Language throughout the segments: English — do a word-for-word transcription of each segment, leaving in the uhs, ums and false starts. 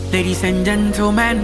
Ladies and gentlemen,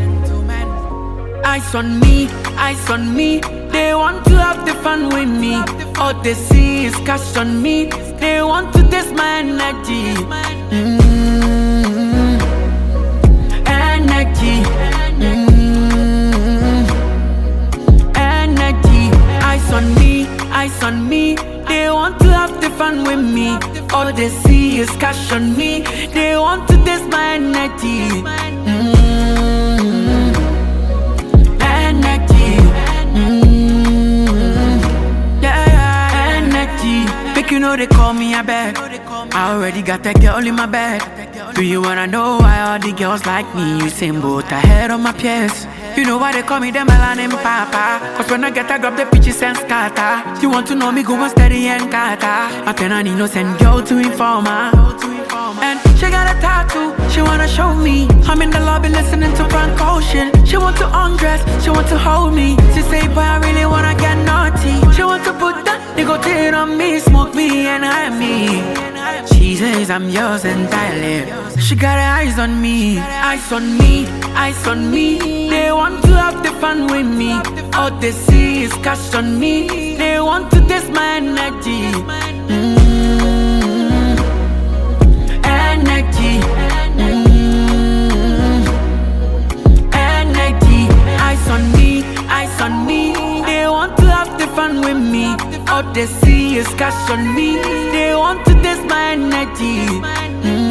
eyes on me, eyes on me. They want to have the fun with me. All they see is cash on me. They want to test my energy. Mm-hmm. Energy. Mm-hmm. Energy. Eyes on me, eyes on me. They want to have the fun with me. All they see is cash on me. They want to test my energy. Mm-hmm. Energy. Mm-hmm. Yeah, yeah, energy. Make you know they call me a bag. I already got that girl in my bag. Do you wanna know why all the girls like me? You same boat ahead of my peers. You know why they call me the melanin papa? Cause when I get I grab the peaches and scatter. You want to know me go on steady and kata. I turn an innocent girl to informer. And she got a tattoo, she wanna show me. I'm in the lobby listening to Frank Ocean. She want to undress, she want to hold me. She say, boy, I really wanna get naughty. She want to put that nicotine on me, smoke me and hide me. She says I'm yours entirely. She got her eyes on me, eyes on me, eyes on me. They want to have the fun with me. All they see is cash on me. They want to test my energy. Mm-hmm. Energy. Mm-hmm. Energy. Eyes on me, eyes on me. They want to have the fun with me. All they see is cash on me. They want to test my energy. Mm-hmm.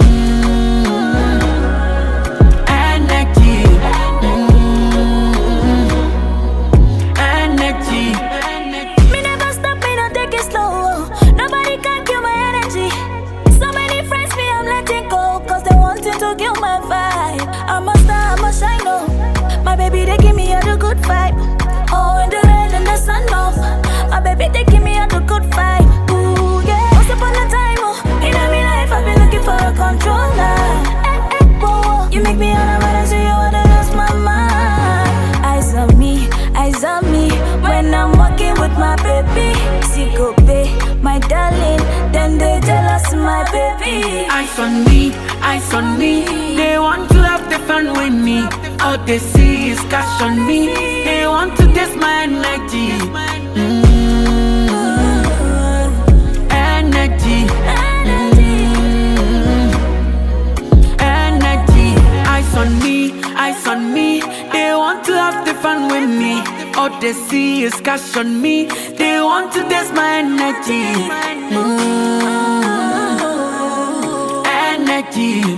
Energy. Mm-hmm. Energy. Me never stop, me not take it slow. Nobody can kill my energy. So many friends me I'm letting go, cause they wanting to kill my vibe. I'm a star, I'm a shine, oh. My baby, they give me all the good vibe. Oh, in the rain and the sun, oh. My baby, they give me all the good vibe. Ooh, yeah. Once upon a time, oh, in my life, I've been looking for a controller. Eh, eh, whoa. You make me all around and so you wanna lose my mind. Eyes on me, eyes on me. When I'm walking with my baby, see go pay, my darling. Then they jealous, my baby. Eyes on me, eyes on me. They want to have the fun with me. All they see is cash on me. They want to test my energy. Mm-hmm. Energy. Mm-hmm. Energy. Eyes on me, eyes on me. They want to have the fun with me. All they see is cash on me. They want to test my energy. Mm-hmm. Energy.